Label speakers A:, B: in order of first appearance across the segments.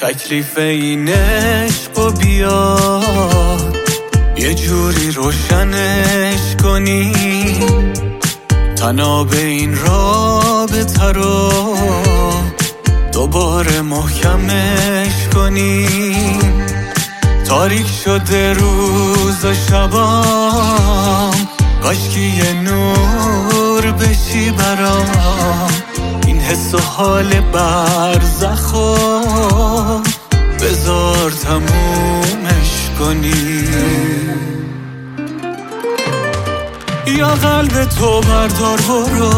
A: تکلیف این عشق و بیاد یه جوری روشنش کنیم، تناب این رابطه رو دوباره محکمش کنیم. تاریک شده روز و شبام، کاشکی یه نور بشی برام. این حس و حال برزخو بذار تمومش کنیم. یا قلب تو بردار برو،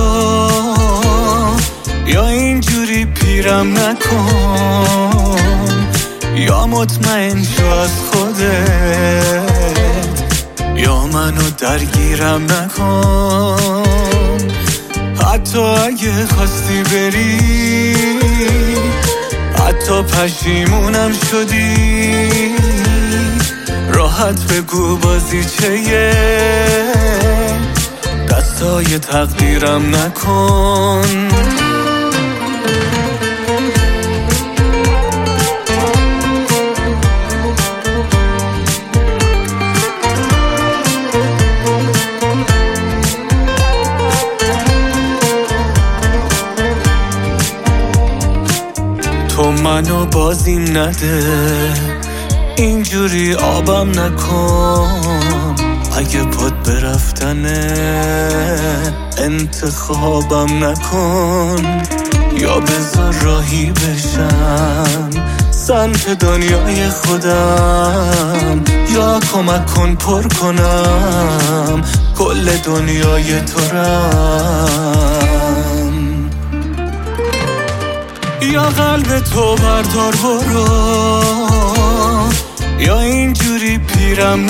A: یا اینجوری پیرم نکن، یا مطمئن شو از خودت، یا منو درگیرم نکن. حتی اگه خواستی بری، حتی پشیمونم شدی، راحت بگو بازیچه دستای تقدیرم نکن. تو منو بازیم نده، اینجوری آبم نکن. اگه پات برفتنه انتخابم نکن، یا بذار راهی بشم سمت دنیای خودم، یا کمک کن پر کنم کل دنیای تو رم. یا قلب تو بردار برو، یا اینجوری پیرم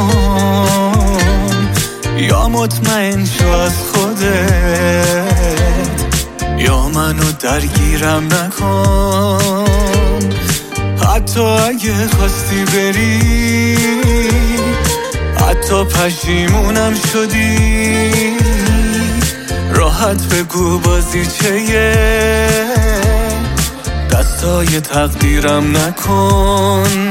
A: نکن، یا مطمئن شو از خودت، یا منو درگیرم نکن. حتی اگه خواستی بری، حتی پشیمونم شدی، راحت بگو بازیچه دستای تقدیرم نکن.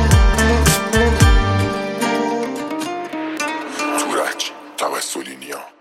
B: تورج توسلینیا